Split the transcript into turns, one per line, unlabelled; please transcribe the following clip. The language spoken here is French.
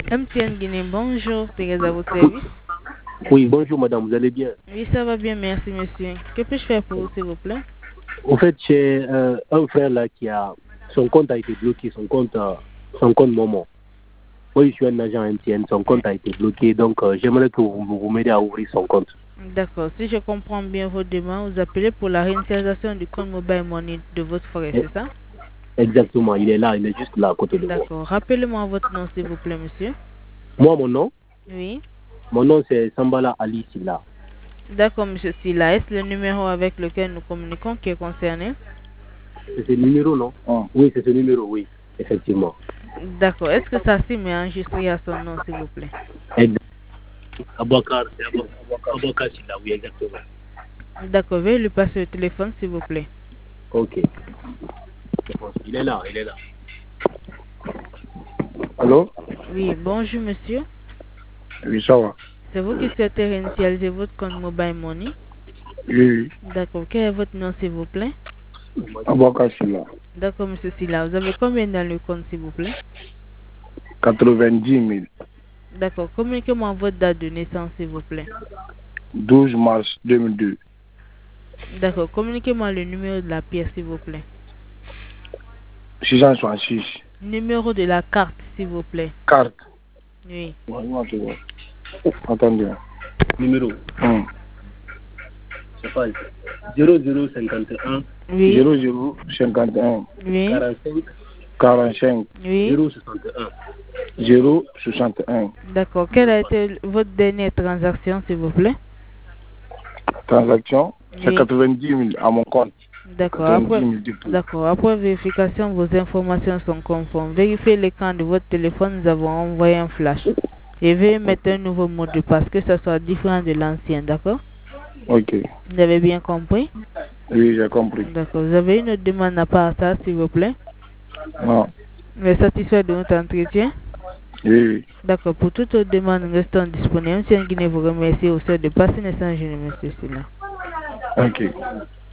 MTN Guinée, bonjour, Thérèse à votre service.
Oui, bonjour madame, vous allez bien?
Oui, ça va bien, merci monsieur. Que puis-je faire pour vous, s'il vous plaît?
En fait, j'ai un frère là qui a... Son compte a été bloqué, son compte Momo. Moi, je suis un agent MTN, son compte a été bloqué, donc j'aimerais que vous m'aidez à ouvrir son compte.
D'accord, si je comprends bien votre demande, vous appelez pour la réinitialisation du compte Mobile Money de votre frère, c'est ça?
Exactement, il est là, il est juste là à côté de moi.
D'accord, rappelez-moi votre nom, s'il vous plaît, monsieur.
Moi, mon nom?
Oui.
Mon nom, c'est Sambala Ali Silla.
D'accord, monsieur Silla. Est-ce le numéro avec lequel nous communiquons qui est concerné?
C'est ce numéro, non? Oui, c'est ce numéro, oui, effectivement.
D'accord, est-ce que ça s'y met enregistré à son nom, s'il vous plaît?
Abouakar, c'est Abouakar Silla, oui, exactement.
D'accord, veuillez lui passer le téléphone, s'il vous plaît.
Ok. Il est là, il est là.
Allô?
Oui, bonjour, monsieur.
Oui, ça va.
C'est vous qui souhaitez réinitialiser votre compte Mobile Money?
Oui.
D'accord, quel est votre nom, s'il vous plaît?
Abouakar Silla.
D'accord, monsieur Silla. Vous avez combien dans le compte, s'il vous plaît?
90 000.
D'accord, communiquez-moi votre date de naissance, s'il vous plaît.
12 mars 2002.
D'accord, communiquez-moi le numéro de la pièce, s'il vous plaît.
666.
Numéro de la carte, s'il vous plaît.
Carte.
Oui.
Attendez.
Numéro. C'est pas 0051.
Oui.
0051.
Oui.
45.
Oui.
061. 061.
D'accord, quelle a été votre dernière transaction, s'il vous plaît?
Transaction, c'est
Oui.
90 000 à mon compte.
D'accord,
90
après,
000 dépôts.
d'accord, après vérification, vos informations sont conformes. Vérifiez l'écran de votre téléphone, nous avons envoyé un flash. Et veuillez mettre un nouveau mot de passe, que ce soit différent de l'ancien, d'accord?
Ok.
Vous avez bien compris?
Oui, j'ai compris.
D'accord, vous avez une autre demande à part ça, s'il vous plaît?
Non.
Vous êtes satisfait de notre entretien?
Oui, oui.
D'accord, pour toute autre demande, nous restons disponibles. Monsieur Guinée vous remercie au sein de passer un échange, monsieur Silla.
Ok.